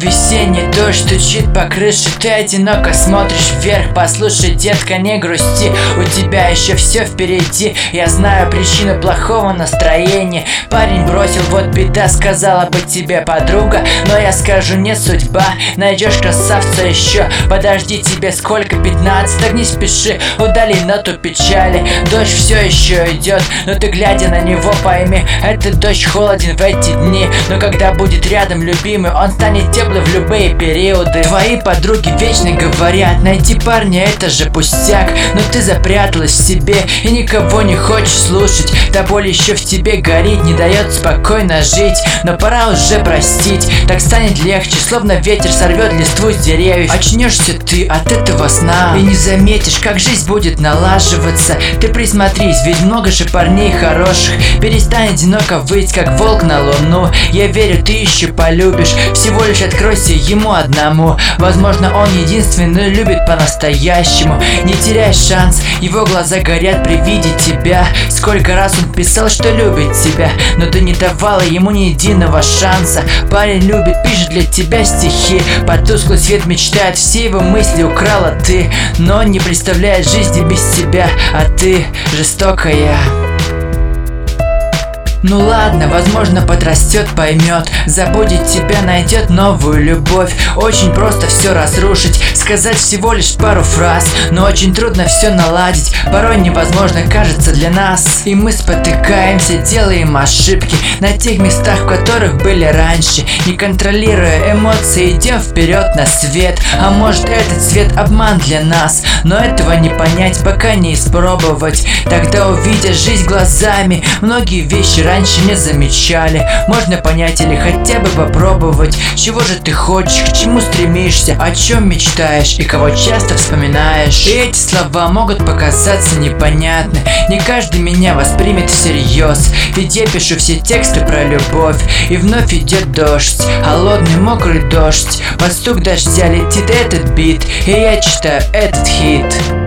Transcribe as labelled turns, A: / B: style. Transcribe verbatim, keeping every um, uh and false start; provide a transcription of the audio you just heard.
A: Весенний дождь стучит по крыше, ты одиноко смотришь вверх. Послушай, детка, не грусти, у тебя еще все впереди. Я знаю причину плохого настроения. Парень бросил, вот беда, сказала бы тебе подруга, но я скажу, не судьба. Найдешь красавца еще, подожди, тебе сколько, пятнадцать? Так не спеши, удали ноту печали. Дождь все еще идет, но ты, глядя на него, пойми, этот дождь холоден в эти дни, но когда будет рядом любимый, он станет теплый в любые периоды. Твои подруги вечно говорят, найти парня это же пустяк, но ты запряталась в себе и никого не хочешь слушать. Та боль еще в тебе горит, не дает спокойно жить, но пора уже простить. Так станет легче, словно ветер сорвет листву с деревьев. Очнешься ты от этого сна и не заметишь, как жизнь будет налаживаться. Ты присмотрись, ведь много же парней хороших. Перестань одиноко выть, как волк на луну. Я верю, ты еще полюбишь, всего лишь откройся ему одному. Возможно, он единственный любит по-настоящему. Не теряй шанс, его глаза горят при виде тебя. Сколько раз он писал, что любит тебя, но ты не давала ему ни единого шанса. Парень любит, пишет для тебя стихи, под тусклый свет мечтает, все его мысли украла ты. Но он не представляет жизни без тебя, а ты жестокая. Ну ладно, возможно, подрастет, поймет, забудет тебя, найдет новую любовь. Очень просто все разрушить, сказать всего лишь пару фраз, но очень трудно все наладить, порой невозможно кажется для нас. И мы спотыкаемся, делаем ошибки на тех местах, в которых были раньше. Не контролируя эмоции, идем вперед на свет. А может, этот свет обман для нас, но этого не понять, пока не испробовать. Тогда увидя жизнь глазами, многие вещи раньше не замечали. Можно понять или хотя бы попробовать, чего же ты хочешь, к чему стремишься, о чем мечтаешь и кого часто вспоминаешь. И эти слова могут показаться непонятны, не каждый меня воспримет всерьез, ведь я пишу все тексты про любовь. И вновь идет дождь, холодный мокрый дождь, под стук дождя летит этот бит, и я читаю этот хит.